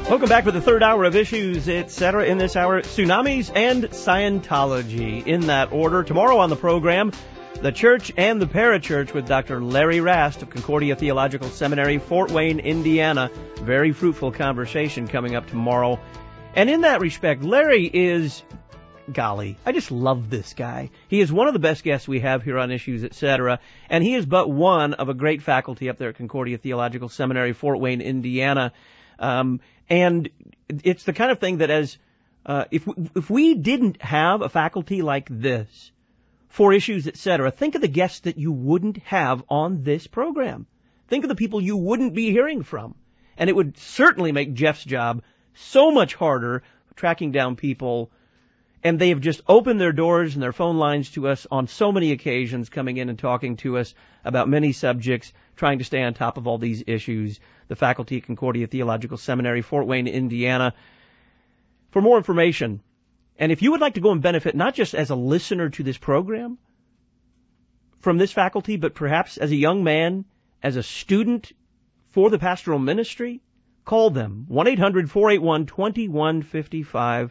Welcome back for the third hour of Issues, Etc. In this hour, tsunamis and Scientology. In that order, tomorrow on the program, the Church and the Parachurch with Dr. Larry Rast of Concordia Theological Seminary, Fort Wayne, Indiana. Very fruitful conversation coming up tomorrow. And in that respect, Larry is, golly, I just love this guy. He is one of the best guests we have here on Issues, Etc. And he is but one of a great faculty up there at Concordia Theological Seminary, Fort Wayne, Indiana. And it's the kind of thing that if we didn't have a faculty like this for Issues, Etc., think of the guests that you wouldn't have on this program. Think of the people you wouldn't be hearing from. And it would certainly make Jeff's job so much harder tracking down people. And they have just opened their doors and their phone lines to us on so many occasions, coming in and talking to us about many subjects, trying to stay on top of all these issues. The faculty at Concordia Theological Seminary, Fort Wayne, Indiana. For more information, and if you would like to go and benefit not just as a listener to this program from this faculty, but perhaps as a young man, as a student for the pastoral ministry, call them 1-800-481-2155,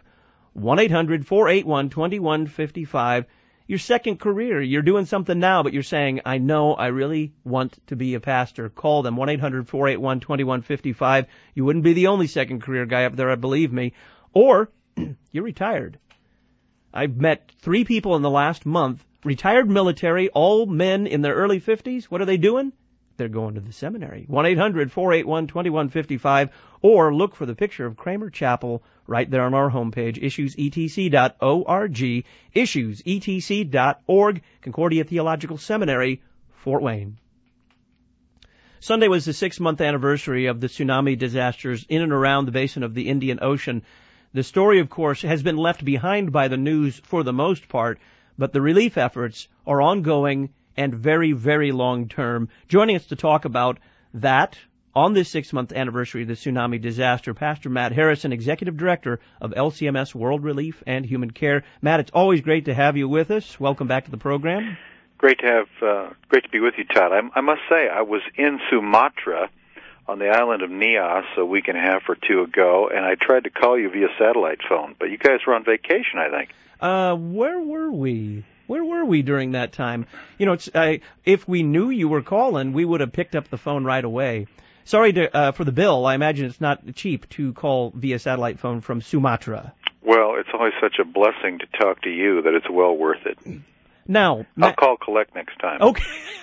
1-800-481-2155. Your second career, you're doing something now, but you're saying, I know I really want to be a pastor. Call them, 1-800-481-2155. You wouldn't be the only second career guy up there, believe me. Or, you're retired. I've met 3 people in the last month, retired military, all men in their early 50s. What are they doing? They're going to the seminary. 1-800-481-2155, or look for the picture of Kramer Chapel right there on our homepage, issuesetc.org, issuesetc.org, Concordia Theological Seminary, Fort Wayne. Sunday was the 6-month anniversary of the tsunami disasters in and around the basin of the Indian Ocean. The story, of course, has been left behind by the news for the most part, but the relief efforts are ongoing and very, very long term. Joining us to talk about that on this 6-month anniversary of the tsunami disaster, Pastor Matt Harrison, Executive Director of LCMS World Relief and Human Care. Matt, it's always great to have you with us. Welcome back to the program. Great to be with you, Todd. I must say, I was in Sumatra on the island of Nias a week and a half or 2 ago, and I tried to call you via satellite phone, but you guys were on vacation, I think. Where were we? Where were we during that time? You know, if we knew you were calling, we would have picked up the phone right away. Sorry for the bill. I imagine it's not cheap to call via satellite phone from Sumatra. Well, it's always such a blessing to talk to you that it's well worth it. Now, I'll call collect next time. Okay.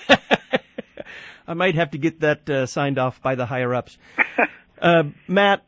I might have to get that signed off by the higher-ups. Matt,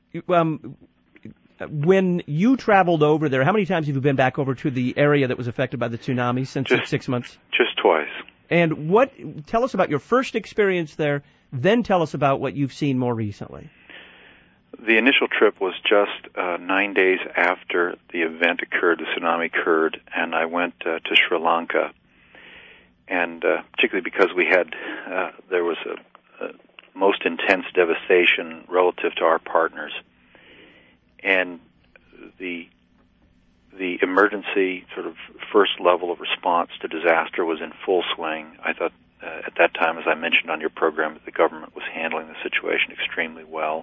when you traveled over there, how many times have you been back over to the area that was affected by the tsunami since 6 months? Just twice. And tell us about your first experience there, then tell us about what you've seen more recently. The initial trip was just 9 days after the event occurred, the tsunami occurred, and I went to Sri Lanka. And particularly because there was a most intense devastation relative to our partners. And the emergency sort of first level of response to disaster was in full swing. I thought at that time, as I mentioned on your program, that the government was handling the situation extremely well.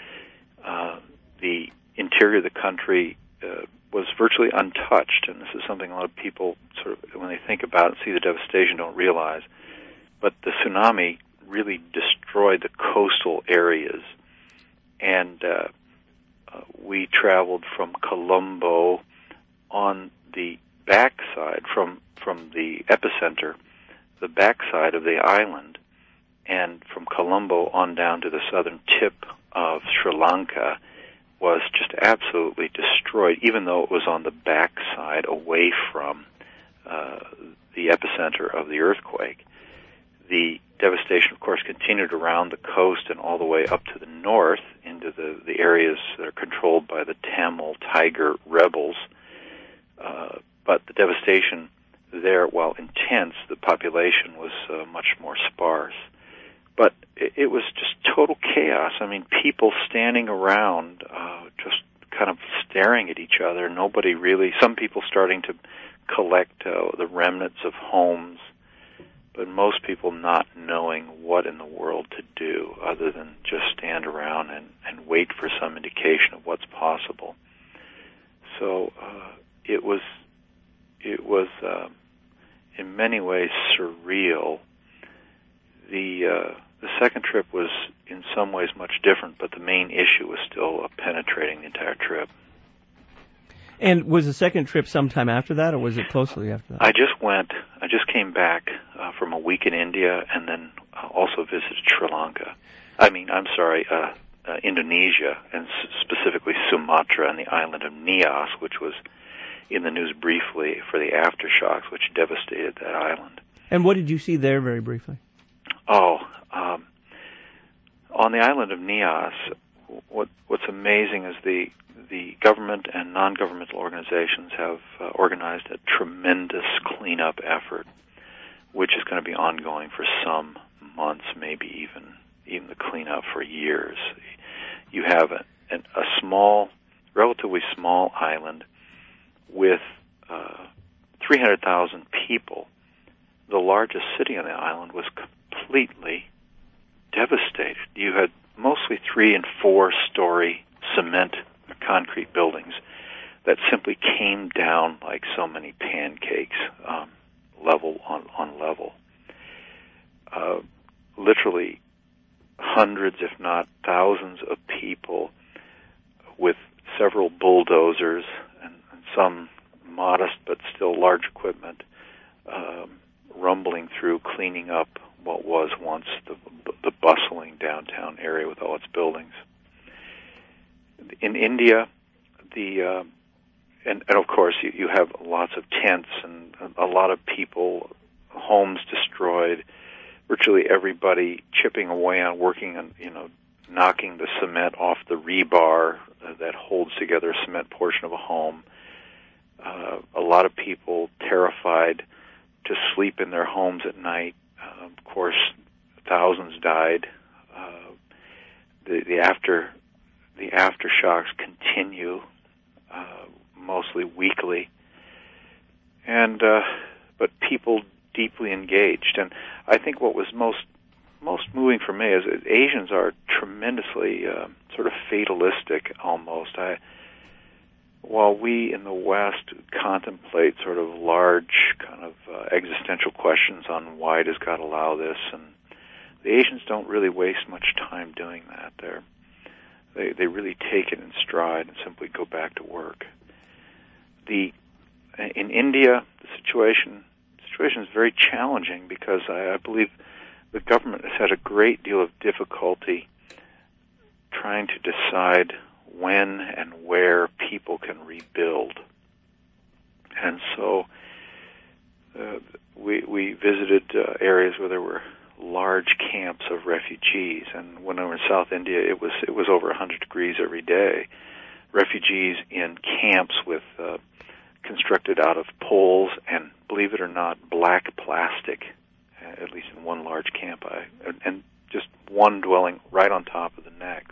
The interior of the country was virtually untouched, and this is something a lot of people sort of, when they think about it and see the devastation, don't realize. But the tsunami really destroyed the coastal areas, and we traveled from Colombo on the backside, from the epicenter, the backside of the island, and from Colombo on down to the southern tip of Sri Lanka was just absolutely destroyed, even though it was on the backside away from the epicenter of the earthquake. The devastation, of course, continued around the coast and all the way up to the north into the areas that are controlled by the Tamil Tiger rebels. But the devastation there, while intense, the population was much more sparse. But it was just total chaos. I mean, people standing around just kind of staring at each other. Nobody really, some people starting to collect the remnants of homes, but most people not knowing what in the world to do other than just stand around and wait wait for some indication of what's possible. So it was in many ways surreal. The second trip was in some ways much different, but the main issue was still penetrating the entire trip. And was the second trip sometime after that, or was it closely after that? I just came back from a week in India, and then also visited Sri Lanka. Indonesia, and specifically Sumatra and the island of Nias, which was in the news briefly for the aftershocks, which devastated that island. And what did you see there, very briefly? On the island of Nias, what's amazing is the government and non-governmental organizations have organized a tremendous cleanup effort, which is going to be ongoing for some months, maybe even the cleanup for years. You have a small, relatively small island with 300,000 people. The largest city on the island was completely devastated. You had mostly 3- and 4-story cement or concrete buildings that simply came down like so many pancakes, level on level. Literally hundreds, if not thousands, of people with several bulldozers and some modest but still large equipment rumbling through, cleaning up what was once the bustling downtown area with all its buildings. In India, and of course you have lots of tents and a lot of people, homes destroyed, virtually everybody chipping away on working on, knocking the cement off the rebar that holds together a cement portion of a home. A lot of people terrified to sleep in their homes at night. Of course, thousands died. The aftershocks continue, mostly weekly, and but people deeply engaged. And I think what was most moving for me is that Asians are tremendously sort of fatalistic almost. While we in the West contemplate sort of large kind of existential questions on why does God allow this, and the Asians don't really waste much time doing that. They really take it in stride and simply go back to work. In India, the situation is very challenging because I believe the government has had a great deal of difficulty trying to decide when and where people can rebuild. And so we visited areas where there were large camps of refugees, and when I was in South India, it was over 100 degrees every day. Refugees in camps with constructed out of poles and, believe it or not, black plastic, at least in one large camp, and just one dwelling right on top of the next.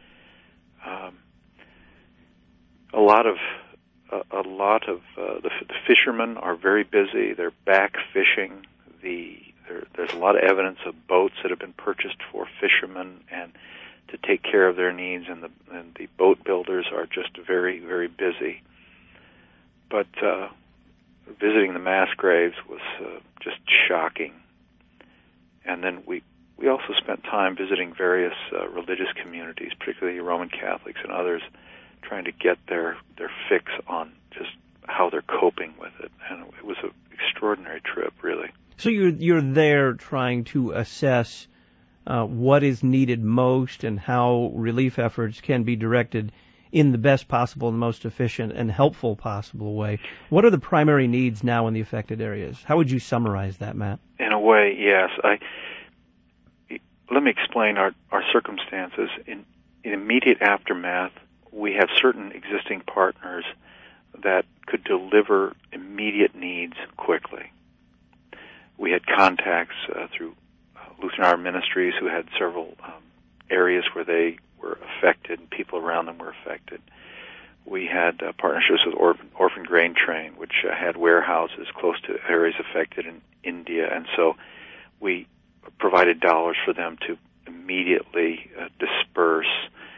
A lot of the fishermen are very busy. They're back fishing. There's a lot of evidence of boats that have been purchased for fishermen and to take care of their needs, and the boat builders are just very, very busy. But visiting the mass graves was just shocking. And then we also spent time visiting various religious communities, particularly Roman Catholics and others, trying to get their fix on just how they're coping with it. And it was an extraordinary trip, really. So you're there trying to assess what is needed most and how relief efforts can be directed in the best possible and most efficient and helpful possible way. What are the primary needs now in the affected areas? How would you summarize that, Matt? In a way, yes. Let me explain our circumstances. In immediate aftermath, we have certain existing partners that could deliver immediate needs quickly. We had contacts through Lutheran Hour Ministries who had several areas where they were affected and people around them were affected. We had partnerships with Orphan Grain Train, which had warehouses close to areas affected in India, and so we provided dollars for them to immediately disperse and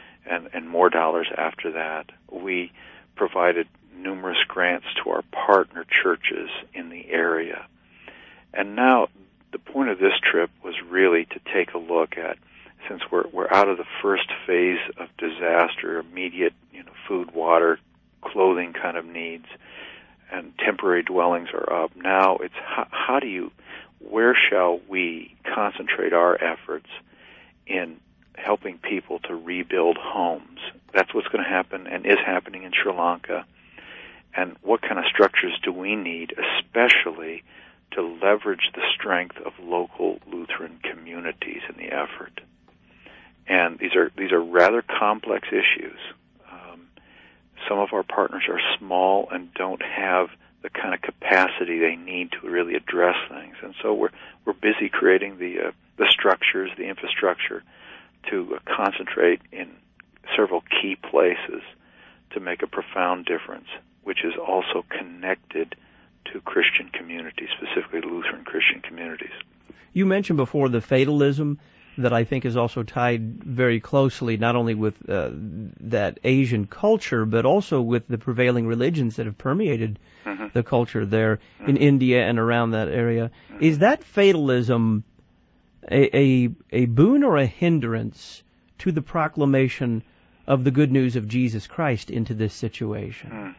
and more dollars after that. We provided numerous grants to our partner churches in the area. And now the point of this trip was really to take a look at, since we're out of the first phase of disaster, immediate, food, water, clothing kind of needs, and temporary dwellings are up. Now it's where shall we concentrate our efforts in helping people to rebuild homes? That's what's going to happen and is happening in Sri Lanka. And what kind of structures do we need, especially to leverage the strength of local Lutheran communities in the effort? And these are rather complex issues. Some of our partners are small and don't have the kind of capacity they need to really address things, and so we're busy creating the structures, the infrastructure, to concentrate in several key places to make a profound difference, which is also connected to Christian communities, specifically Lutheran Christian communities. You mentioned before the fatalism that I think is also tied very closely not only with that Asian culture, but also with the prevailing religions that have permeated the culture there in India and around that area. Is that fatalism a boon or a hindrance to the proclamation of the good news of Jesus Christ into this situation?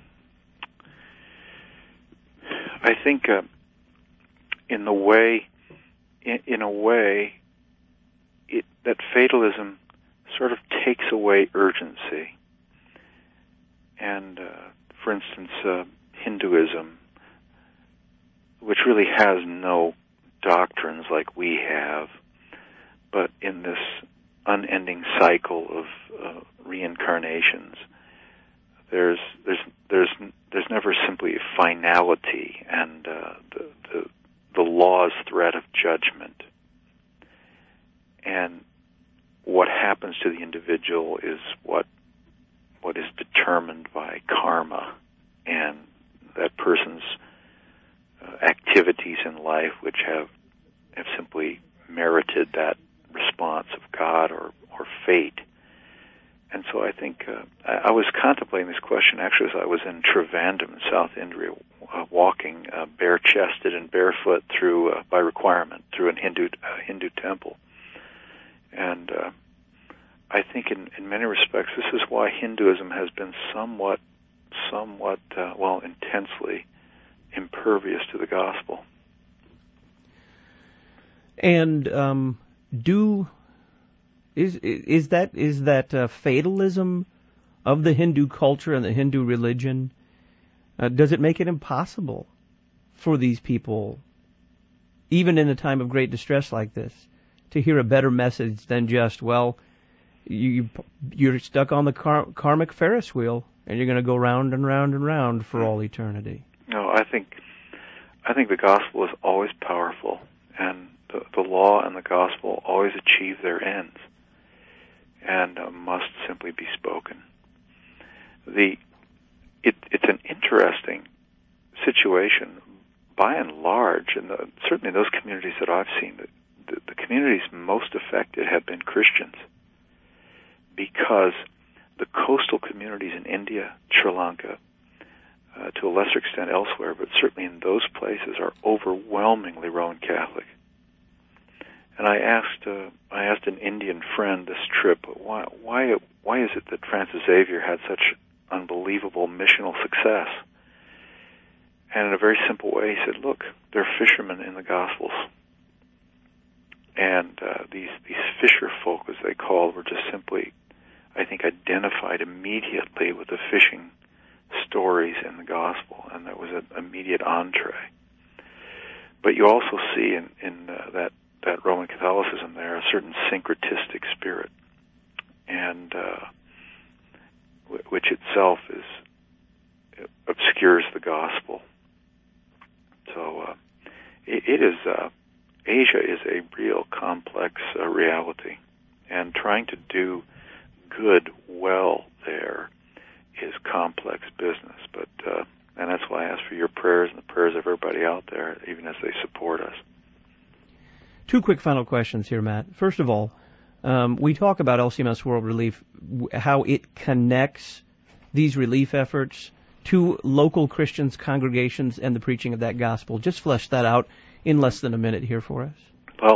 I think in a way, that fatalism sort of takes away urgency. And, for instance, Hinduism, which really has no doctrines like we have, but in this unending cycle of reincarnations, there's never simply finality and the law's threat of judgment. And what happens to the individual is what is determined by karma and that person's activities in life, which have simply merited that response of God or fate. And so I think I was contemplating this question actually as I was in Trivandrum in South India, walking bare-chested and barefoot through, by requirement, through a Hindu temple. And I think in many respects this is why Hinduism has been somewhat, intensely impervious to the gospel. And is that fatalism of the Hindu culture and the Hindu religion? Does it make it impossible for these people, even in a time of great distress like this, to hear a better message than just, you're stuck on the karmic Ferris wheel and you're going to go round and round and round for all eternity? No, I think the gospel is always powerful, and the law and the gospel always achieve their ends and must simply be spoken. It's an interesting situation, by and large, and certainly in those communities that I've seen, the communities most affected have been Christians, because the coastal communities in India, Sri Lanka, to a lesser extent elsewhere, but certainly in those places, are overwhelmingly Roman Catholic. And I asked an Indian friend this trip, why is it that Francis Xavier had such unbelievable missional success? And in a very simple way, he said, look, they're fishermen in the Gospels. And these fisher folk, as they called, were just simply, I think, identified immediately with the fishing stories in the Gospel, and that was an immediate entree. But you also see in that Roman Catholicism there a certain syncretistic spirit, and which itself obscures the Gospel. So Asia is a real complex reality, and trying to do good well there is complex business. But and that's why I ask for your prayers and the prayers of everybody out there, even as they support us. Two quick final questions here, Matt. First of all, we talk about LCMS World Relief how it connects these relief efforts to local Christians, congregations, and the preaching of that gospel? Just flesh that out in less than a minute here for us. Well,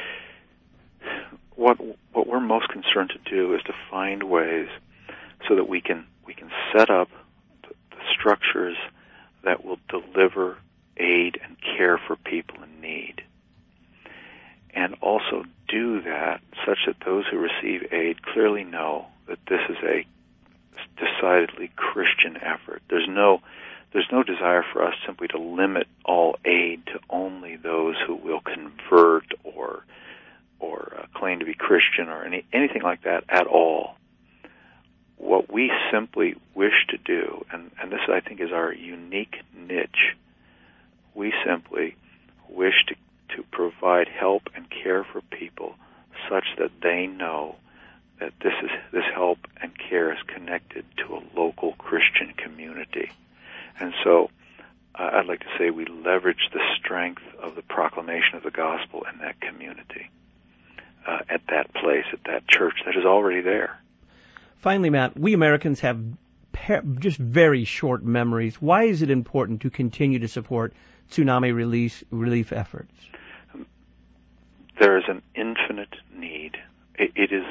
what we're most concerned to do is to find ways so that we can set up the structures that will deliver aid and care for people in need, and also do that such that those who receive aid clearly know that this is a decidedly Christian effort. There's no desire for us simply to limit all aid to only those who will convert or claim to be Christian or anything like that at all. What we simply wish to do, and this I think is our unique niche, we simply wish to provide help and care for people such that they know that this help and care is connected to a local Christian community. And so I'd like to say we leverage the strength of the proclamation of the gospel in that community, at that place, at that church that is already there. Finally, Matt, we Americans have just very short memories. Why is it important to continue to support tsunami relief efforts? There is an infinite need. It is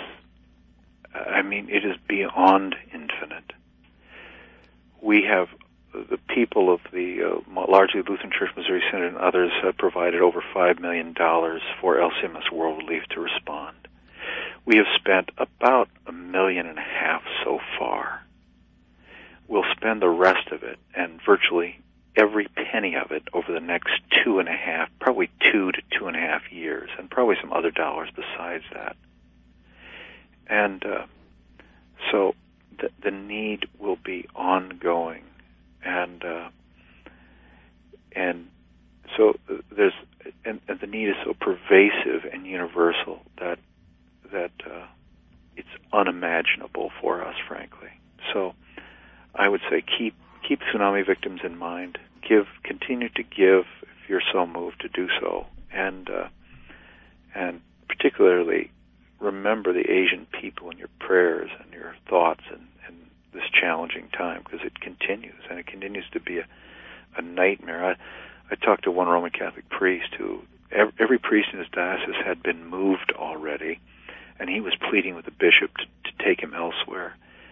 beyond infinite. We have the people of the largely Lutheran Church Missouri Synod and others have provided over $5 million for LCMS World Relief to respond. We have spent about $1.5 million so far. We'll spend the rest of it, and virtually every penny of it, over the next 2.5, probably 2 to 2.5 years, and probably some other dollars besides that. And so the need will be ongoing, and so there's and the need is so pervasive and universal that it's unimaginable for us, frankly. So I would say keep tsunami victims in mind. Continue to give if you're so moved to do so, and particularly remember the Asian people in your prayers and your thoughts in this challenging time, because it continues, and it continues to be a nightmare. I talked to one Roman Catholic priest who every priest in his diocese had been moved already, and he was pleading with the bishop to take him elsewhere.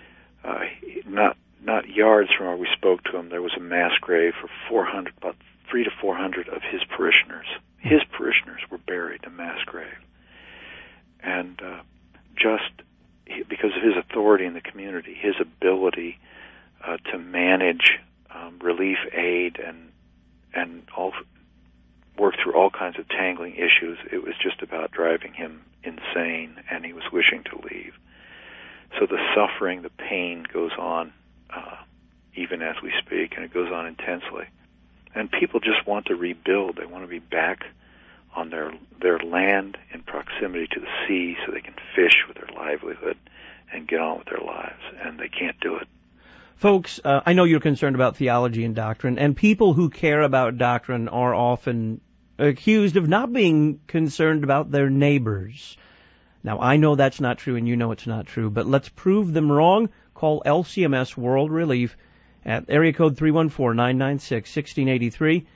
Not yards from where we spoke to him, there was a mass grave for about 300 to 400 of his parishioners. His parishioners were buried in a mass grave. And just because of his authority in the community, his ability to manage relief aid and work through all kinds of tangling issues, it was just about driving him insane, and he was wishing to leave. So the suffering, the pain goes on even as we speak, and it goes on intensely. And people just want to rebuild. They want to be back on their land in proximity to the sea so they can fish with their livelihood and get on with their lives, and they can't do it. Folks, I know you're concerned about theology and doctrine, and people who care about doctrine are often accused of not being concerned about their neighbors. Now, I know that's not true, and you know it's not true, but let's prove them wrong. Call LCMS World Relief at area code 314-996-1683,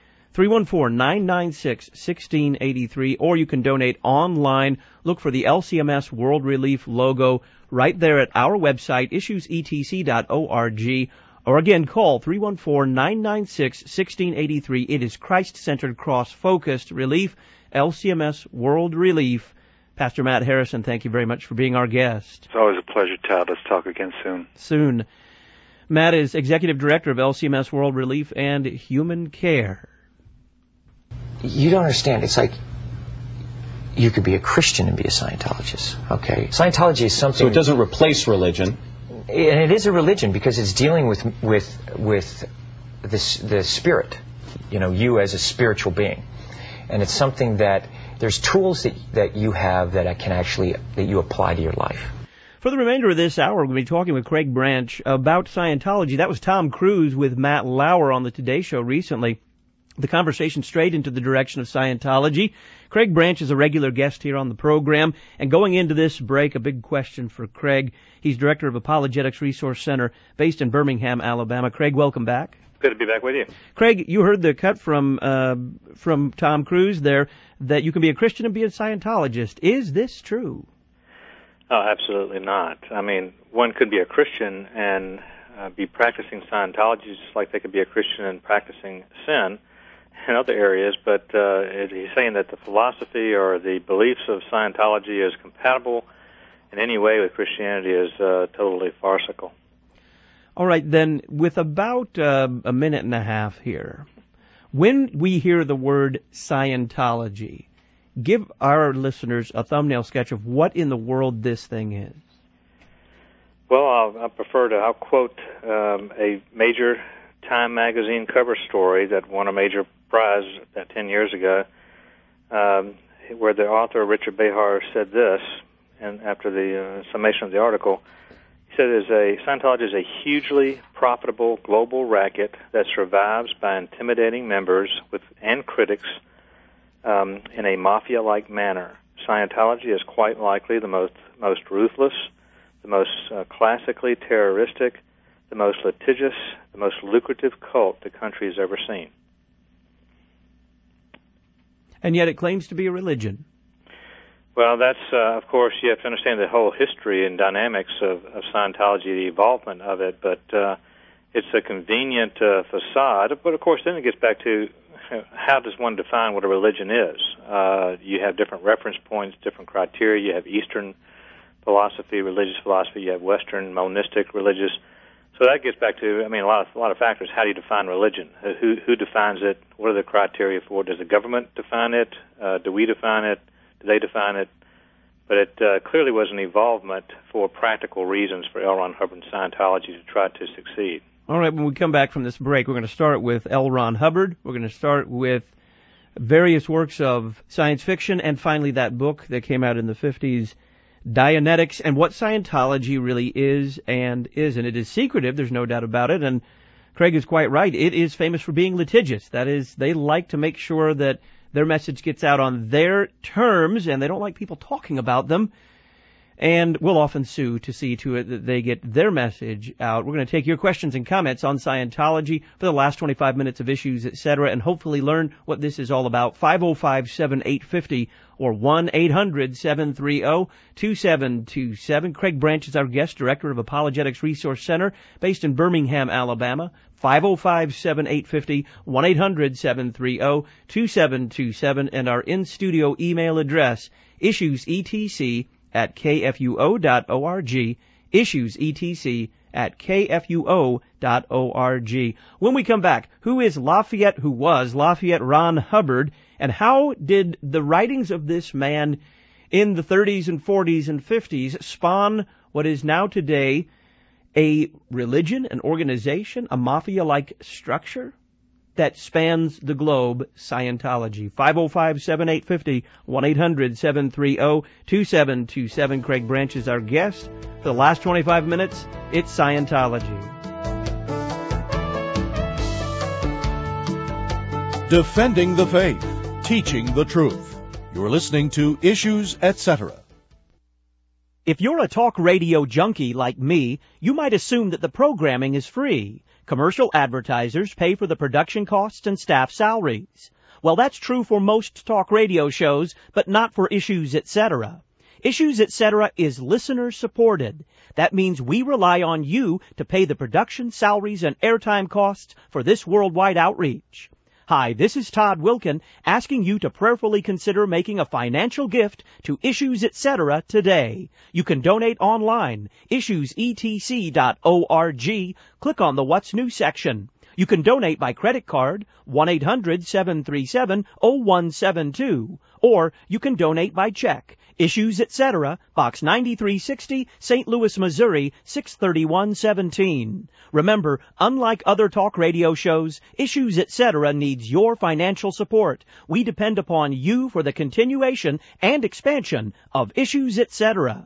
314-996-1683, or you can donate online. Look for the LCMS World Relief logo right there at our website, issuesetc.org, or again, call 314-996-1683. It is Christ-centered, cross-focused relief, LCMS World Relief. Pastor Matt Harrison, thank you very much for being our guest. It's always a pleasure, Todd. Let's talk again soon. Soon. Matt is Executive Director of LCMS World Relief and Human Care. You don't understand. It's like you could be a Christian and be a Scientologist. Okay, Scientology is something. So it doesn't replace religion. And it is a religion because it's dealing with the spirit. You know, you as a spiritual being, and it's something that there's tools that you have that you apply to your life. For the remainder of this hour, we're going to be talking with Craig Branch about Scientology. That was Tom Cruise with Matt Lauer on the Today Show recently. the conversation straight into the direction of Scientology. Craig Branch is a regular guest here on the program, and going into this break, a big question for Craig. He's director of Apologetics Resource Center based in Birmingham, Alabama. Craig, welcome back. Good to be back with you. Craig, you heard the cut from Tom Cruise there that you can be a Christian and be a Scientologist. Is this true? Oh, absolutely not. I mean, one could be a Christian and be practicing Scientology just like they could be a Christian and practicing sin in other areas, but he's saying that the philosophy or the beliefs of Scientology is compatible in any way with Christianity is totally farcical. All right, then, with about a minute and a half here, when we hear the word Scientology, give our listeners a thumbnail sketch of what in the world this thing is. Well, I'll quote a major Time magazine cover story that won a major prize about 10 years ago, where the author, Richard Behar, said this, and after the summation of the article, he said, Scientology is a hugely profitable global racket that survives by intimidating members and critics in a mafia-like manner. Scientology is quite likely the most ruthless, the most classically terroristic, the most litigious, the most lucrative cult the country has ever seen. And yet it claims to be a religion. Well, that's, of course, you have to understand the whole history and dynamics of Scientology, the evolvement of it, but it's a convenient facade. But, of course, then it gets back to how does one define what a religion is? You have different reference points, different criteria. You have Eastern philosophy, religious philosophy. You have Western monistic religious. So that gets back to, a lot of factors. How do you define religion? Who defines it? What are the criteria for it? Does the government define it? Do we define it? Do they define it? But it clearly was an evolvement for practical reasons for L. Ron Hubbard and Scientology to try to succeed. All right, when we come back from this break, we're going to start with L. Ron Hubbard. We're going to start with various works of science fiction, and finally that book that came out in the 50s, Dianetics, and what Scientology really is and isn't. It is secretive, there's no doubt about it, and Craig is quite right. It is famous for being litigious. That is, they like to make sure that their message gets out on their terms, and they don't like people talking about them, and will often sue to see to it that they get their message out. We're going to take your questions and comments on Scientology for the last 25 minutes of Issues, etc., and hopefully learn what this is all about. 505-7850 or 1-800-730-2727. Craig Branch is our guest, director of Apologetics Resource Center, based in Birmingham, Alabama. 505-7850, 1-800-730-2727, and our in-studio email address, issuesetc@kfuo.org, issuesetc@kfuo.org. When we come back, who was Lafayette Ron Hubbard, and how did the writings of this man in the 30s and 40s and 50s spawn what is now today a religion, an organization, a mafia-like structure that spans the globe, Scientology? 505-7850, 1-800-730-2727. Craig Branch is our guest. For the last 25 minutes, it's Scientology. Defending the faith, teaching the truth. You're listening to Issues, Etc. If you're a talk radio junkie like me, you might assume that the programming is free. Commercial advertisers pay for the production costs and staff salaries. Well, that's true for most talk radio shows, but not for Issues, Etc. Issues, Etc. is listener supported. That means we rely on you to pay the production salaries and airtime costs for this worldwide outreach. Hi, this is Todd Wilkin asking you to prayerfully consider making a financial gift to Issues, Etc. today. You can donate online, issuesetc.org. Click on the What's New section. You can donate by credit card, 1-800-737-0172, or you can donate by check. Issues, Etc., Box 9360, St. Louis, Missouri, 63117. Remember, unlike other talk radio shows, Issues, Etc. needs your financial support. We depend upon you for the continuation and expansion of Issues, Etc.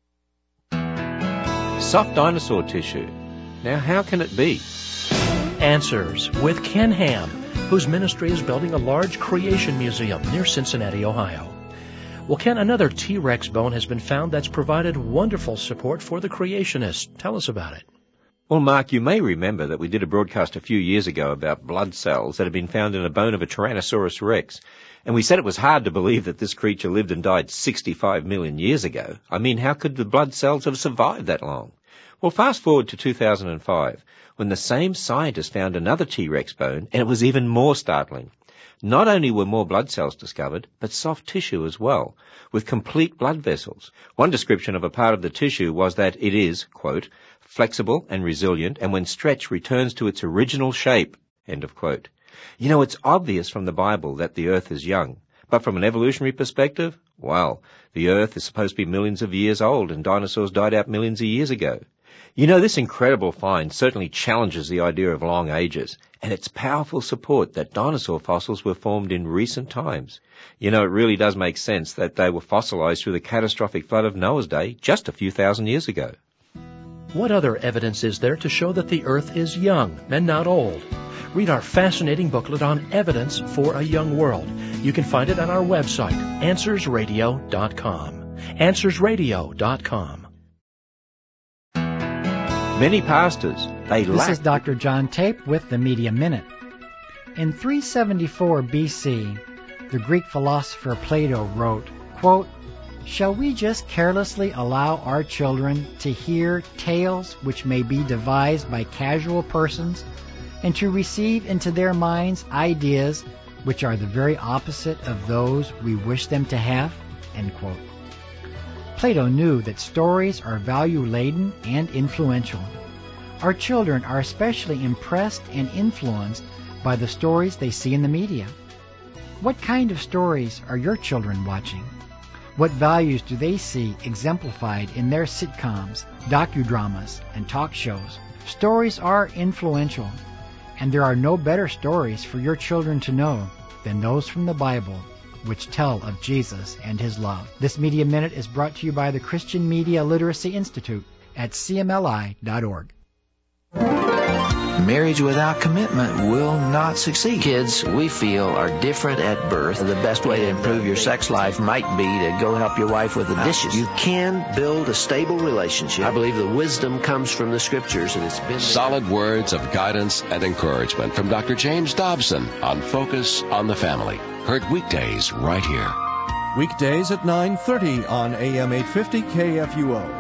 Soft dinosaur tissue. Now, how can it be? Answers with Ken Ham. whose ministry is building a large creation museum near Cincinnati, Ohio. Well, Ken, another T-Rex bone has been found that's provided wonderful support for the creationists. Tell us about it. Well, Mark, you may remember that we did a broadcast a few years ago about blood cells that had been found in a bone of a Tyrannosaurus rex. And we said it was hard to believe that this creature lived and died 65 million years ago. I mean, how could the blood cells have survived that long? Well, fast forward to 2005, when the same scientists found another T-Rex bone, and it was even more startling. Not only were more blood cells discovered, but soft tissue as well, with complete blood vessels. One description of a part of the tissue was that it is, quote, flexible and resilient, and when stretched returns to its original shape, end of quote. You know, it's obvious from the Bible that the earth is young, but from an evolutionary perspective, well, the earth is supposed to be millions of years old, and dinosaurs died out millions of years ago. You know, this incredible find certainly challenges the idea of long ages, and it's powerful support that dinosaur fossils were formed in recent times. You know, it really does make sense that they were fossilized through the catastrophic flood of Noah's day just a few thousand years ago. What other evidence is there to show that the earth is young and not old? Read our fascinating booklet on evidence for a young world. You can find it on our website, AnswersRadio.com. AnswersRadio.com. Many pastors, This is Dr. John Tape with the Media Minute. In 374 BC, the Greek philosopher Plato wrote, quote, "Shall we just carelessly allow our children to hear tales which may be devised by casual persons, and to receive into their minds ideas which are the very opposite of those we wish them to have?" End quote. Plato knew that stories are value-laden and influential. Our children are especially impressed and influenced by the stories they see in the media. What kind of stories are your children watching? What values do they see exemplified in their sitcoms, docudramas, and talk shows? Stories are influential, and there are no better stories for your children to know than those from the Bible, which tell of Jesus and His love. This Media Minute is brought to you by the Christian Media Literacy Institute at cmli.org. Marriage without commitment will not succeed. Kids, we feel, are different at birth. The best way to improve your sex life might be to go help your wife with the dishes. You can build a stable relationship. I believe the wisdom comes from the Scriptures, and it's been solid words of guidance and encouragement from Dr. James Dobson on Focus on the Family. Heard weekdays right here. Weekdays at 9:30 on AM 850 KFUO.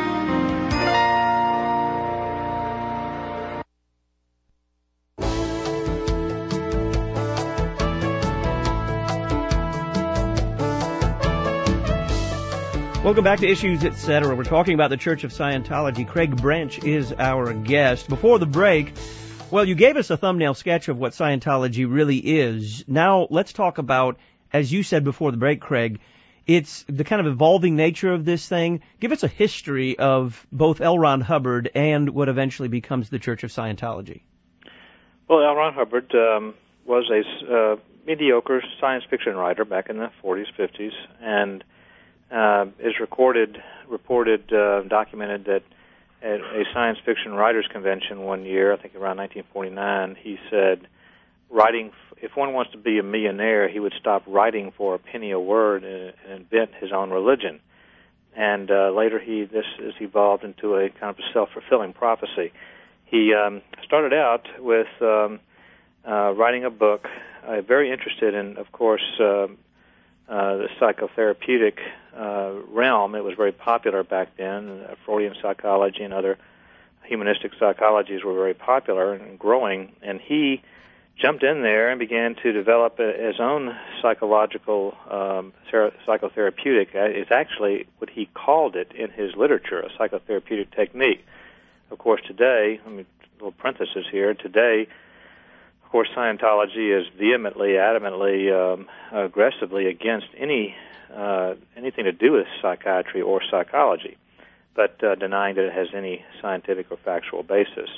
Welcome back to Issues, Etc. We're talking about the Church of Scientology. Craig Branch is our guest. Before the break, well, you gave us a thumbnail sketch of what Scientology really is. Now, let's talk about, as you said before the break, Craig, it's the kind of evolving nature of this thing. Give us a history of both L. Ron Hubbard and what eventually becomes the Church of Scientology. Well, L. Ron Hubbard was a mediocre science fiction writer back in the 40s, 50s, and is reported, documented that at a science fiction writers convention one year, I think around 1949, he said, if one wants to be a millionaire, he would stop writing for a penny a word and invent his own religion. And later this has evolved into a kind of a self-fulfilling prophecy. He started out with writing a book, very interested in, of course, the psychotherapeutic realm. It was very popular back then. Freudian psychology and other humanistic psychologies were very popular and growing, and he jumped in there and began to develop his own psychological psychotherapeutic. It's actually what he called it in his literature, a psychotherapeutic technique. Of course, today, a little parenthesis here, today, of course, Scientology is vehemently, adamantly, aggressively against anything to do with psychiatry or psychology, but denying that it has any scientific or factual basis.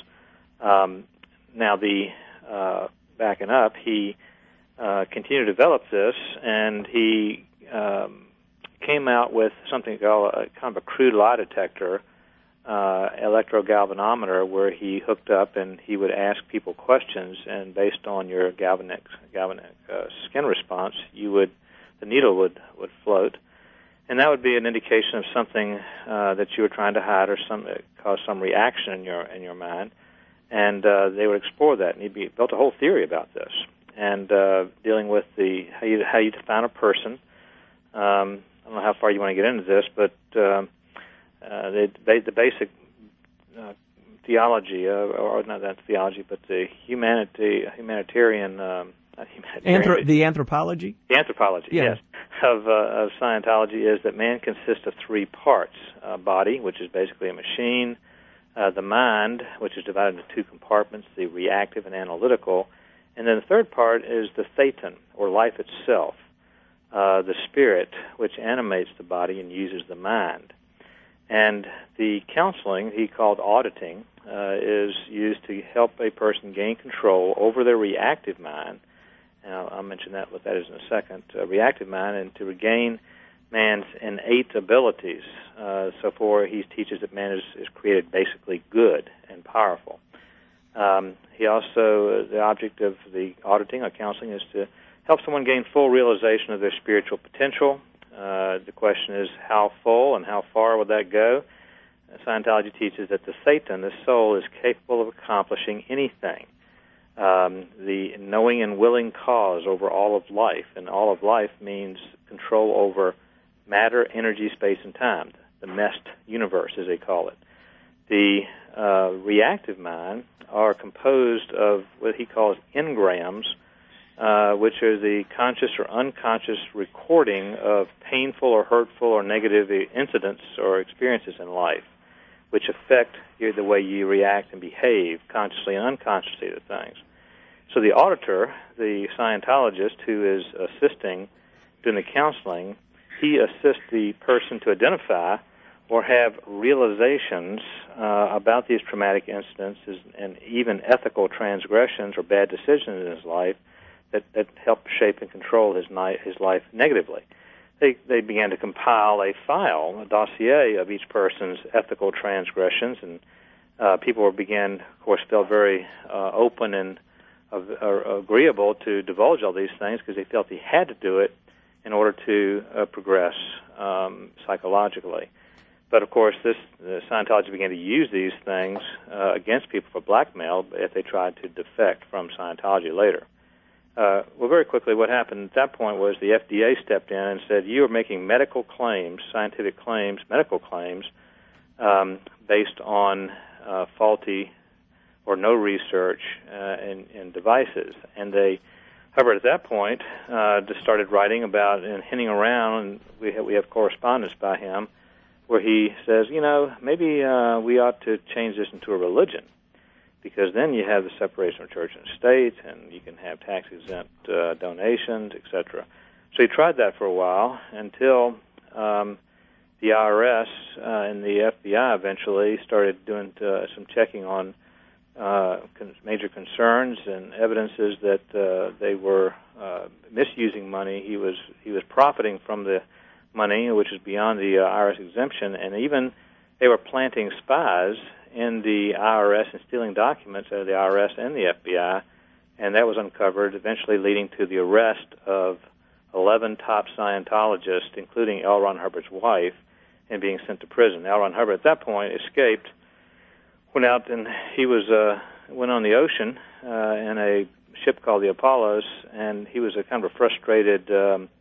Now, backing up, he continued to develop this, and he came out with something called kind of a crude lie detector electrogalvanometer where he hooked up and he would ask people questions, and based on your galvanic skin response, the needle would float, and that would be an indication of something that you were trying to hide or that caused some reaction in your mind, and they would explore that, and he built a whole theory about this, and dealing with how you define a person. I don't know how far you want to get into this, but the basic theology, or not that theology, but the humanitarian. The anthropology? The anthropology, yes, of Scientology is that man consists of three parts: body, which is basically a machine; the mind, which is divided into two compartments, the reactive and analytical; and then the third part is the thetan, or life itself, the spirit, which animates the body and uses the mind. And the counseling he called auditing is used to help a person gain control over their reactive mind. And I'll mention what that is in a second. Reactive mind, and to regain man's innate abilities. So far, he teaches that man is created basically good and powerful. He also, the object of the auditing or counseling is to help someone gain full realization of their spiritual potential. The question is how full and how far would that go? Scientology teaches that the thetan, the soul, is capable of accomplishing anything. The knowing and willing cause over all of life, and all of life means control over matter, energy, space, and time, the MEST universe, as they call it. The reactive mind are composed of what he calls engrams, which are the conscious or unconscious recording of painful or hurtful or negative incidents or experiences in life, which affect the way you react and behave consciously and unconsciously to things. So the auditor, the Scientologist who is assisting, doing the counseling, he assists the person to identify or have realizations about these traumatic incidents and even ethical transgressions or bad decisions in his life that help shape and control his life negatively. They began to compile a file, a dossier of each person's ethical transgressions, and people of course, felt very open and agreeable to divulge all these things because they felt he had to do it in order to progress psychologically. But of course, Scientology began to use these things against people for blackmail if they tried to defect from Scientology later. Well, very quickly, what happened at that point was the FDA stepped in and said, you are making medical claims, scientific claims, medical claims, based on faulty or no research in devices. And Hubbard at that point just started writing about and hinting around, and we have correspondence by him where he says, maybe we ought to change this into a religion, because then you have the separation of church and state, and you can have tax-exempt donations, etc. So he tried that for a while until the IRS and the FBI eventually started doing some checking on major concerns and evidences that they were misusing money. He was profiting from the money, which is beyond the IRS exemption, and even they were planting spies in the IRS and stealing documents out of the IRS and the FBI, and that was uncovered, eventually leading to the arrest of 11 top Scientologists, including L. Ron Hubbard's wife, and being sent to prison. L. Ron Hubbard at that point escaped, went out, and he went on the ocean in a ship called the Apollos, and he was a kind of a frustrated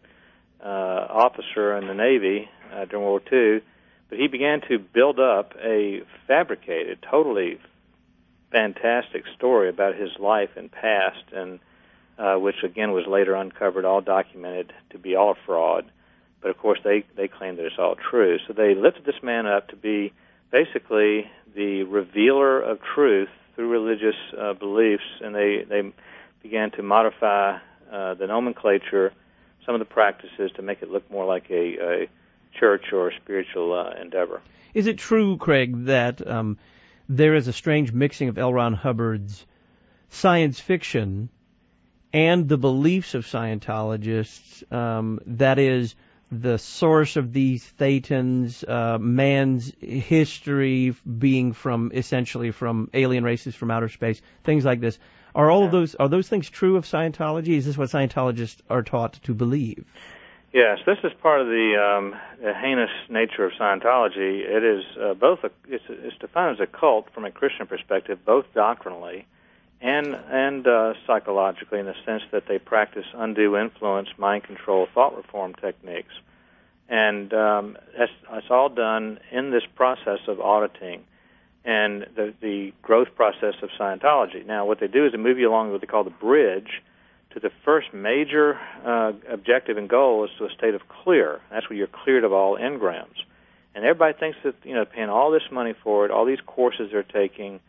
officer in the Navy during World War II. But he began to build up a fabricated, totally fantastic story about his life and past, and which again was later uncovered, all documented to be all a fraud. But of course they claimed that it's all true. So they lifted this man up to be basically the revealer of truth through religious beliefs, and they began to modify the nomenclature, some of the practices, to make it look more like a church or a spiritual endeavor. Is it true, Craig, that there is a strange mixing of L. Ron Hubbard's science fiction and the beliefs of Scientologists, that is, the source of these thetans, man's history being essentially from alien races from outer space, things like this. Are those things true of Scientology? Is this what Scientologists are taught to believe? Yes, this is part of the heinous nature of Scientology. It is it's defined as a cult from a Christian perspective, both doctrinally and psychologically, in the sense that they practice undue influence, mind control, thought reform techniques. And that's all done in this process of auditing and the growth process of Scientology. Now, what they do is they move you along what they call the bridge to the first major objective and goal is to a state of clear. That's where you're cleared of all engrams. And everybody thinks that, paying all this money for it, all these courses they're taking,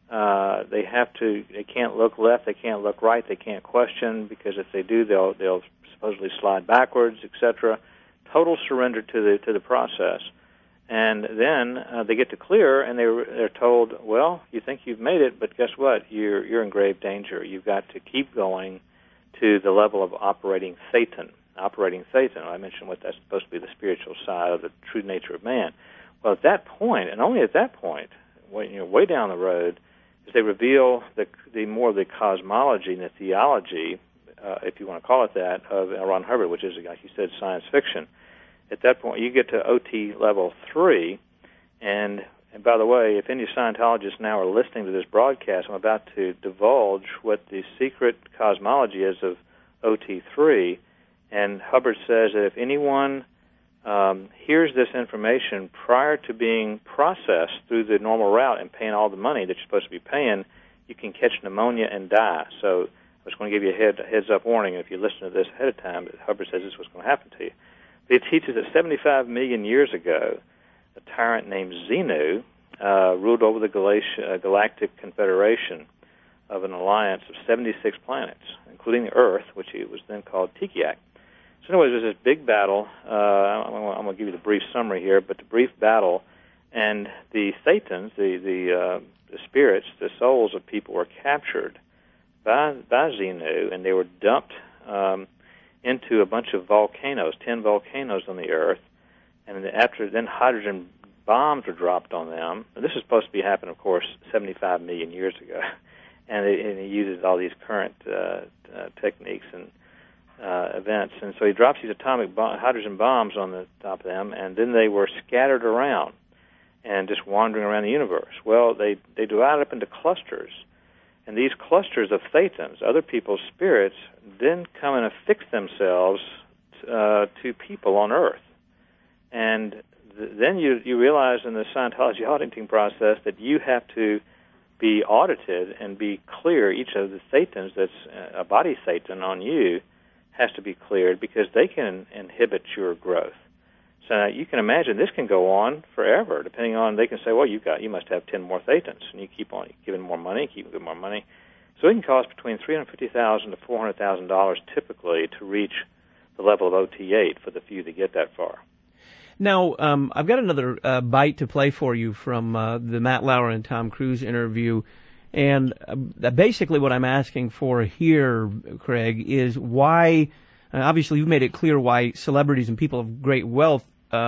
they can't look left, they can't look right, they can't question, because if they do, they'll supposedly slide backwards, etc. Total surrender to the process. And then they get to clear, and they're told, well, you think you've made it, but guess what? You're in grave danger. You've got to keep going to the level of operating Satan. I mentioned what that's supposed to be the spiritual side of the true nature of man. Well, at that point, and only at that point, way down the road, is they reveal the more of the cosmology and the theology, if you want to call it that, of L. Ron Hubbard, which is, like you said, science fiction. At that point, you get to OT level 3, and by the way, if any Scientologists now are listening to this broadcast, I'm about to divulge what the secret cosmology is of OT3, and Hubbard says that if anyone hears this information prior to being processed through the normal route and paying all the money that you're supposed to be paying, you can catch pneumonia and die. So I was going to give you a heads-up warning. If you listen to this ahead of time, Hubbard says this is what's going to happen to you. It teaches that 75 million years ago, a tyrant named Xenu ruled over the Galactic Confederation of an alliance of 76 planets, including the Earth, which was then called Tikiak. So anyways, there's this big battle. I'm going to give you the brief summary here, but the brief battle, and the Thetans, the spirits, the souls of people were captured by Xenu, and they were dumped into a bunch of volcanoes, 10 volcanoes on the Earth, and then hydrogen bombs were dropped on them. And this is supposed to be happening, of course, 75 million years ago, and it uses all these current techniques and events. And so he drops these hydrogen bombs on the top of them, and then they were scattered around and just wandering around the universe. Well, they divided up into clusters, and these clusters of Thetans, other people's spirits, then come and affix themselves to people on Earth. And then you realize in the Scientology auditing process that you have to be audited and be clear. Each of the Thetans that's a body Thetan on you has to be cleared, because they can inhibit your growth. So you can imagine this can go on forever, depending on, they can say, well, you must have 10 more Thetans, and you keep on giving more money, So it can cost between $350,000 to $400,000 typically to reach the level of OT8 for the few that get that far. Now, I've got another bite to play for you from the Matt Lauer and Tom Cruise interview. And basically what I'm asking for here, Craig, is why, obviously you've made it clear why celebrities and people of great wealth,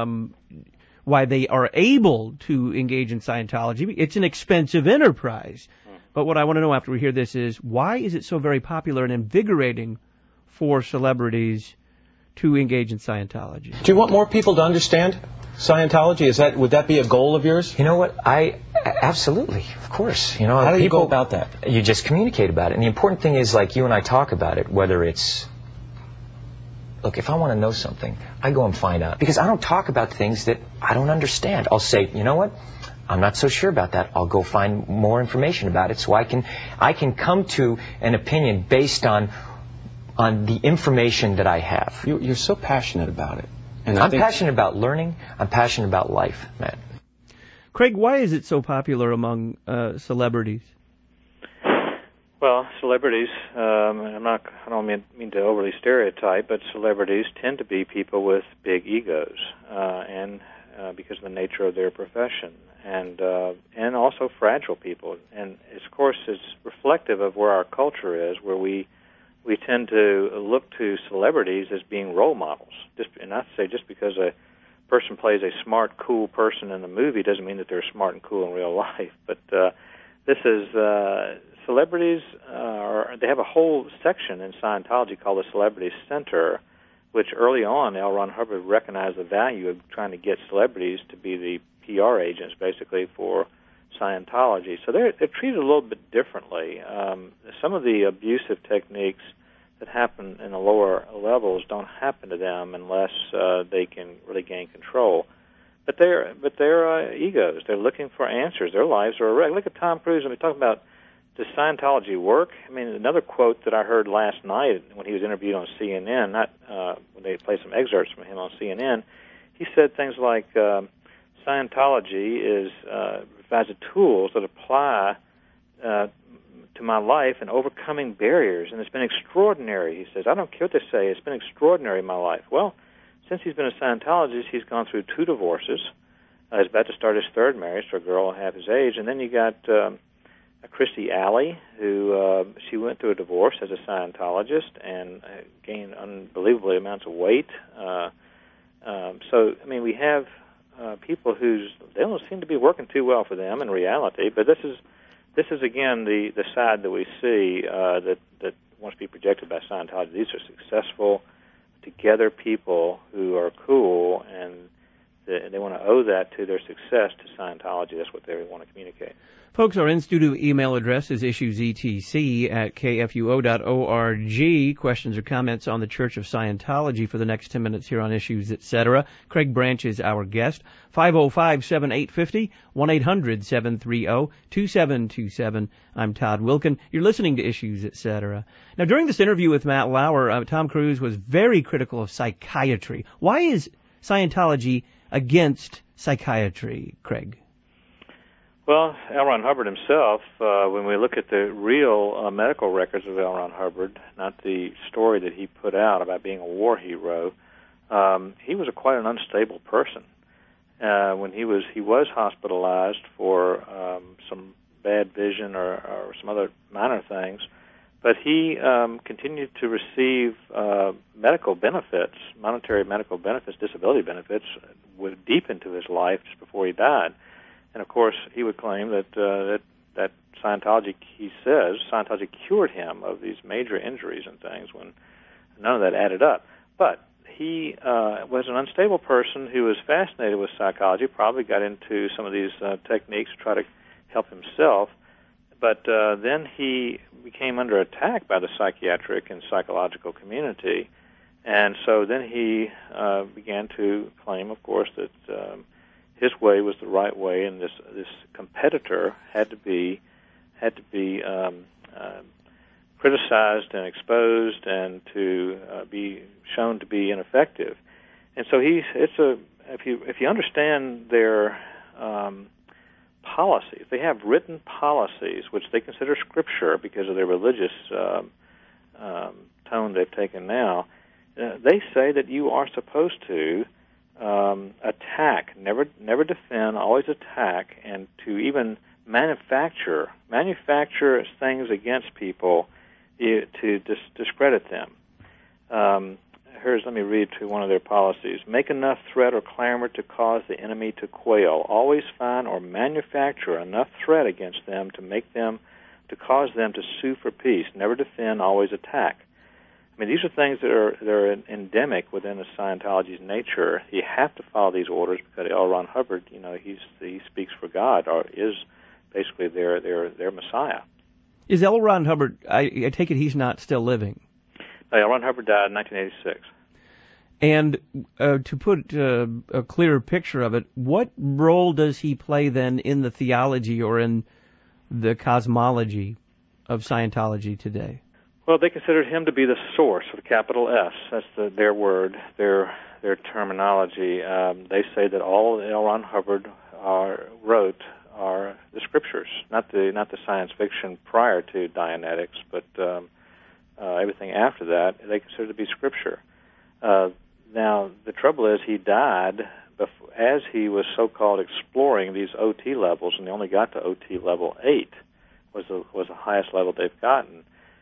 why they are able to engage in Scientology. It's an expensive enterprise. But what I want to know after we hear this is, why is it so very popular and invigorating for celebrities to engage in Scientology? Do you want more people to understand Scientology? Would that be a goal of yours? You know what? Absolutely, of course. How do you go about that? You just communicate about it. And the important thing is, like you and I talk about it, whether it's, look, if I want to know something, I go and find out. Because I don't talk about things that I don't understand. I'll say, you know what? I'm not so sure about that. I'll go find more information about it, so I can come to an opinion based on the information that I have. You're so passionate about it. And I'm passionate about learning. I'm passionate about life, Matt. Craig, why is it so popular among celebrities? Well, celebrities, I don't mean to overly stereotype, but celebrities tend to be people with big egos, and because of the nature of their profession, and also fragile people. And of course, it's reflective of where our culture is, where we we tend to look to celebrities as being role models. And I say just because a person plays a smart, cool person in the movie doesn't mean that they're smart and cool in real life. But this is celebrities. They have a whole section in Scientology called the Celebrity Center, which early on L. Ron Hubbard recognized the value of trying to get celebrities to be the PR agents, basically, for Scientology. So they're treated a little bit differently. Some of the abusive techniques that happen in the lower levels don't happen to them unless they can really gain control. But they're egos. They're looking for answers. Their lives are a wreck. Look at Tom Cruise. When we talk about does Scientology work? I mean, another quote that I heard last night when he was interviewed on CNN, when they played some excerpts from him on CNN, he said things like Scientology provides tools that apply to my life and overcoming barriers, and it's been extraordinary. He says, I don't care what they say, it's been extraordinary in my life. Well, since he's been a Scientologist, he's gone through 2 divorces. He's about to start his 3rd marriage to a girl half his age, and then you got Christy Alley, who she went through a divorce as a Scientologist and gained unbelievable amounts of weight. So, I mean, we have people they don't seem to be working too well for them in reality. But this is again the side that we see that wants to be projected by Scientology. These are successful, together people who are cool, and they want to owe that to their success to Scientology. That's what they want to communicate. Folks, our in-studio email address is issuesetc@kfuo.org. Questions or comments on the Church of Scientology for the next 10 minutes here on Issues, Etc. Craig Branch is our guest. 505-7850, 1-800-730-2727. I'm Todd Wilkin. You're listening to Issues, Etc. Now, during this interview with Matt Lauer, Tom Cruise was very critical of psychiatry. Why is Scientology against psychiatry, Craig? Well, L. Ron Hubbard himself, when we look at the real medical records of L. Ron Hubbard, not the story that he put out about being a war hero, he was quite an unstable person. When he was hospitalized for some bad vision or some other minor things, but he continued to receive medical benefits, monetary medical benefits, disability benefits, deep into his life just before he died. And, of course, he would claim that Scientology, he says, Scientology cured him of these major injuries and things when none of that added up. But he was an unstable person who was fascinated with psychology, probably got into some of these techniques to try to help himself. But then he became under attack by the psychiatric and psychological community. And so then he began to claim, of course, that his way was the right way, and this competitor had to be criticized and exposed and to be shown to be ineffective. And so if you understand their policies, they have written policies which they consider scripture because of their religious tone they've taken now. They say that you are supposed to attack, never defend, always attack, and to even manufacture things against people to discredit them. Let me read to one of their policies. Make enough threat or clamor to cause the enemy to quail. Always find or manufacture enough threat against them to cause them to sue for peace. Never defend, always attack. I mean, these are things that are endemic within the Scientology's nature. You have to follow these orders because L. Ron Hubbard, he speaks for God, or is basically their Messiah. Is L. Ron Hubbard? I take it he's not still living. L. Ron Hubbard died in 1986. And to put a clearer picture of it, what role does he play then in the theology or in the cosmology of Scientology today? Well, they considered him to be the source with a capital S. That's their word, their terminology. They say that all L. Ron Hubbard wrote are the scriptures, not the science fiction prior to Dianetics, but everything after that they consider to be scripture. Now, the trouble is he died as he was so-called exploring these OT levels, and they only got to OT level 8 was the highest level they've gotten.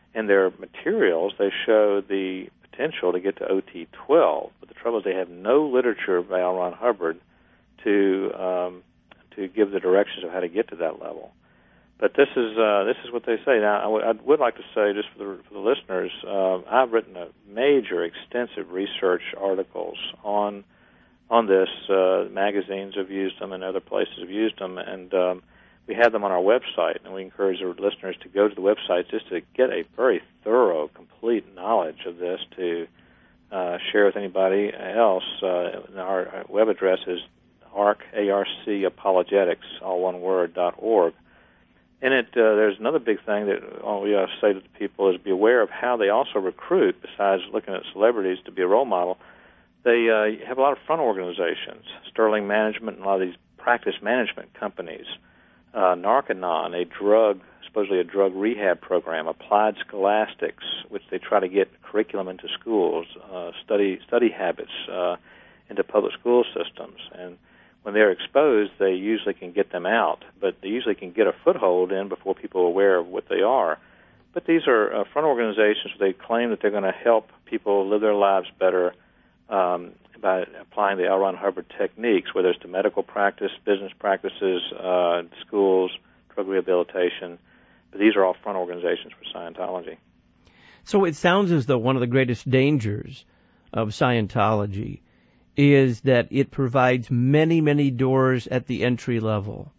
In their materials, they show the potential to get to OT12, but the trouble is they have no literature by L. Ron Hubbard to give the directions of how to get to that level. But this is what they say. Now, I would like to say, just for the listeners, I've written a major, extensive research articles on this. Magazines have used them, and other places have used them, and we have them on our website. And we encourage our listeners to go to the website just to get a very thorough, complete knowledge of this to share with anybody else. Our web address is ARC Apologetics, all one word, .org. In it, there's another big thing that we say to the people is be aware of how they also recruit, besides looking at celebrities to be a role model. They have a lot of front organizations, Sterling Management and a lot of these practice management companies. Narconon, supposedly a drug rehab program, Applied Scholastics, which they try to get curriculum into schools, study habits into public school systems. And when they're exposed, they usually can get them out, but they usually can get a foothold in before people are aware of what they are. But these are front organizations where they claim that they're going to help people live their lives better by applying the L. Ron Hubbard techniques, whether it's to medical practice, business practices, schools, drug rehabilitation. But these are all front organizations for Scientology. So it sounds as though one of the greatest dangers of Scientology is that it provides many, many doors at the entry level,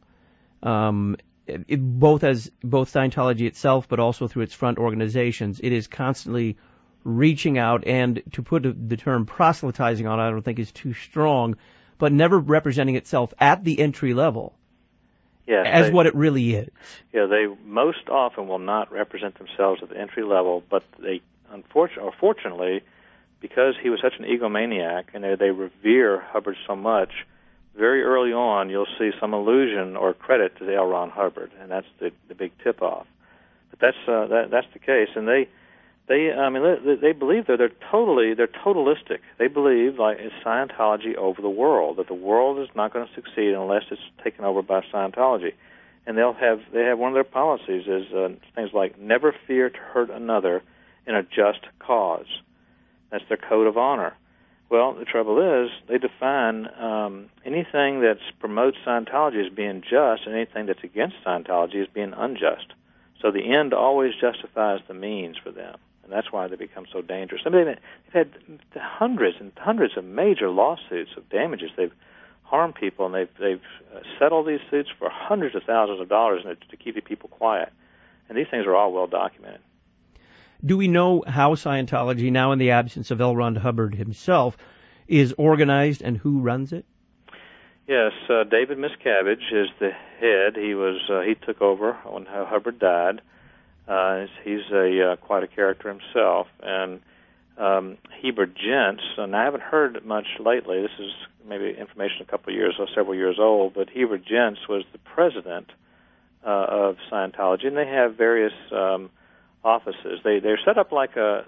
both Scientology itself, but also through its front organizations. It is constantly reaching out, and to put the term proselytizing on it, I don't think is too strong, but never representing itself at the entry level as what it really is. Yeah, they most often will not represent themselves at the entry level, but they, fortunately, because he was such an egomaniac and they revere Hubbard so much, very early on you'll see some allusion or credit to the L. Ron Hubbard, and that's the big tip-off. But that's the case, and they believe they're totalistic. They believe like it's Scientology over the world, that the world is not going to succeed unless it's taken over by Scientology. And they have one of their policies is things like never fear to hurt another in a just cause. That's their code of honor. Well, the trouble is they define anything that promotes Scientology as being just, and anything that's against Scientology as being unjust. So the end always justifies the means for them, and that's why they become so dangerous. I mean, they've had hundreds and hundreds of major lawsuits of damages. They've harmed people, and they've settled these suits for hundreds of thousands of dollars to keep the people quiet. And these things are all well documented. Do we know how Scientology, now in the absence of L. Ron Hubbard himself, is organized and who runs it? Yes, David Miscavige is the head. He took over when Hubbard died. He's quite a character himself. And Heber Jentz, and I haven't heard much lately. This is maybe information several years old. But Heber Jentz was the president of Scientology, and they have various offices. They're set up like a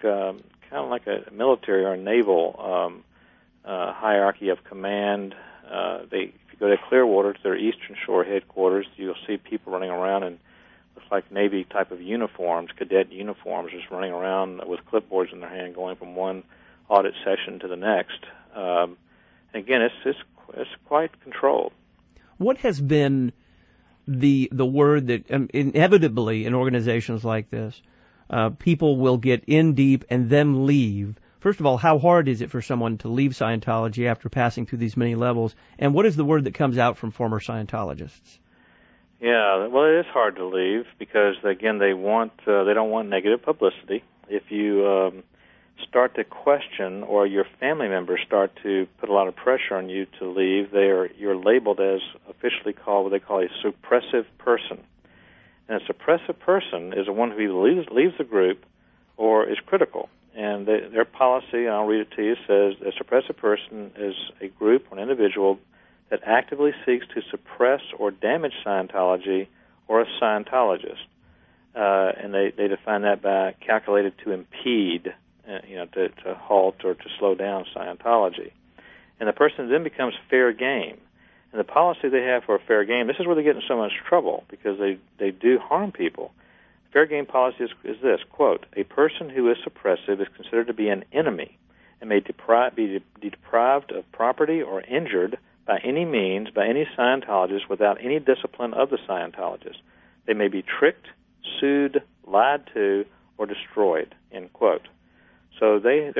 military or a naval hierarchy of command. If you go to Clearwater, to their Eastern Shore headquarters, you'll see people running around in looks like Navy type of uniforms, cadet uniforms, just running around with clipboards in their hand, going from one audit session to the next. Again, it's quite controlled. What has been the word that inevitably in organizations like this, people will get in deep and then leave? First of all, how hard is it for someone to leave Scientology after passing through these many levels? And what is the word that comes out from former Scientologists? Yeah, well, it is hard to leave because, again, they don't want negative publicity. If you start to question or your family members start to put a lot of pressure on you to leave, you're labeled as officially called what they call a suppressive person. And a suppressive person is the one who leaves the group or is critical. And their policy, and I'll read it to you, says a suppressive person is a group or an individual that actively seeks to suppress or damage Scientology or a Scientologist. And they define that by calculated to impede, to halt or to slow down Scientology. And the person then becomes fair game. And the policy they have for fair game, this is where they get in so much trouble because they do harm people. fair game policy is this, quote, a person who is suppressive is considered to be an enemy and may be deprived of property or injured by any means by any Scientologist without any discipline of the Scientologist. They may be tricked, sued, lied to, or destroyed, end quote. So they've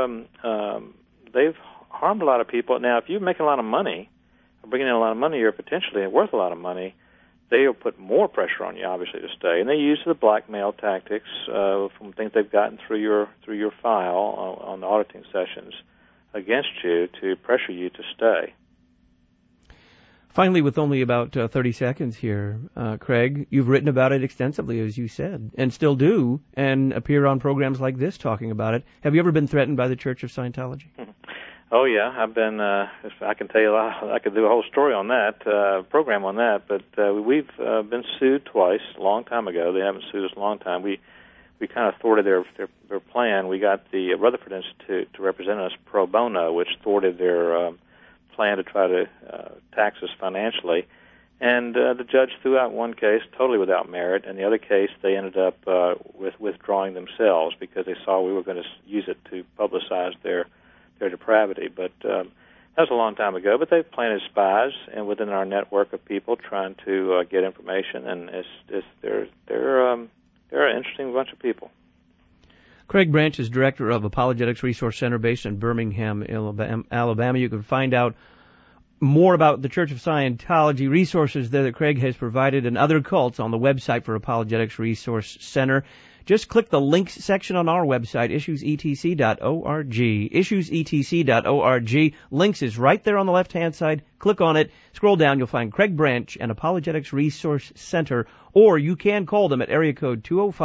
harmed a lot of people. Now, if you make a lot of money, or bringing in a lot of money, you're potentially worth a lot of money, they'll put more pressure on you, obviously, to stay. And they use the blackmail tactics from things they've gotten through your file on the auditing sessions against you to pressure you to stay. Finally, with only about 30 seconds here, Craig, you've written about it extensively, as you said, and still do, and appear on programs like this talking about it. Have you ever been threatened by the Church of Scientology? Oh, yeah. I've been, I can tell you a lot. I could do a whole story on that, program on that, but we've been sued twice a long time ago. They haven't sued us a long time. We kind of thwarted their plan. We got the Rutherford Institute to represent us pro bono, which thwarted their plan to try to tax us financially. And the judge threw out one case totally without merit, and the other case they ended up withdrawing themselves because they saw we were going to use it to publicize their depravity. But that was a long time ago. But they've planted spies and within our network of people trying to get information, and they're an interesting bunch of people. Craig Branch is director of Apologetics Resource Center based in Birmingham, Alabama. You can find out more about the Church of Scientology, resources there that Craig has provided, and other cults on the website for Apologetics Resource Center. Just click the links section on our website, issuesetc.org. Issuesetc.org. Links is right there on the left-hand side. Click on it. Scroll down. You'll find Craig Branch and Apologetics Resource Center, or you can call them at area code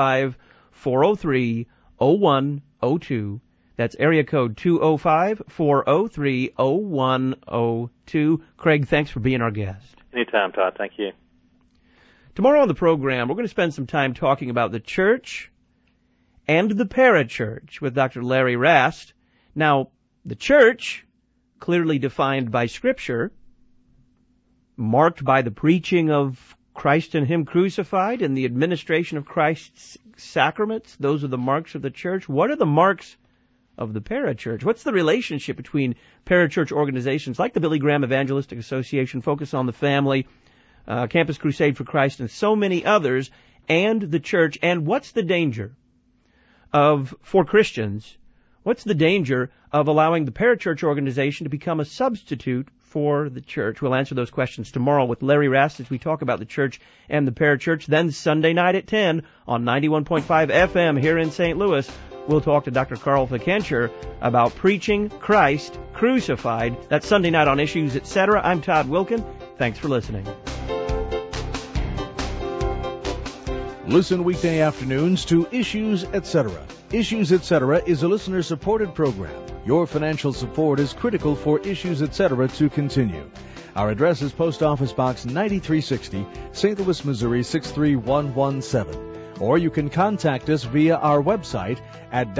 205-403-0102. That's area code 205-403-0102. Craig, thanks for being our guest. Anytime, Todd. Thank you. Tomorrow on the program, we're going to spend some time talking about the church and the parachurch with Dr. Larry Rast. Now, the church, clearly defined by Scripture, marked by the preaching of Christ and Him crucified and the administration of Christ's sacraments. Those are the marks of the church. What are the marks of the parachurch? What's the relationship between parachurch organizations like the Billy Graham Evangelistic Association, Focus on the Family, Campus Crusade for Christ, and so many others, and the church? And what's the danger for Christians, what's the danger of allowing the parachurch organization to become a substitute for the church? We'll answer those questions tomorrow with Larry Rast as we talk about the church and the parachurch. Then Sunday night at 10 on 91.5 FM here in St. Louis, we'll talk to Dr. Carl Fikencher about preaching Christ crucified. That's Sunday night on Issues, Etc. I'm Todd Wilkin. Thanks for listening. Listen weekday afternoons to Issues, Etc. Issues, Etc. is a listener-supported program. Your financial support is critical for Issues, Etc. to continue. Our address is Post Office Box 9360, St. Louis, Missouri 63117. Or you can contact us via our website at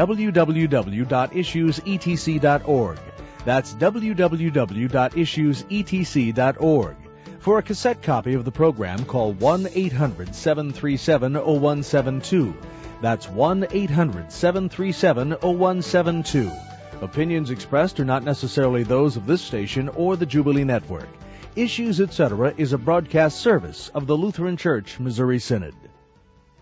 www.issuesetc.org. That's www.issuesetc.org. For a cassette copy of the program, call 1-800-737-0172. That's 1-800-737-0172. Opinions expressed are not necessarily those of this station or the Jubilee Network. Issues, Etc. is a broadcast service of the Lutheran Church Missouri Synod.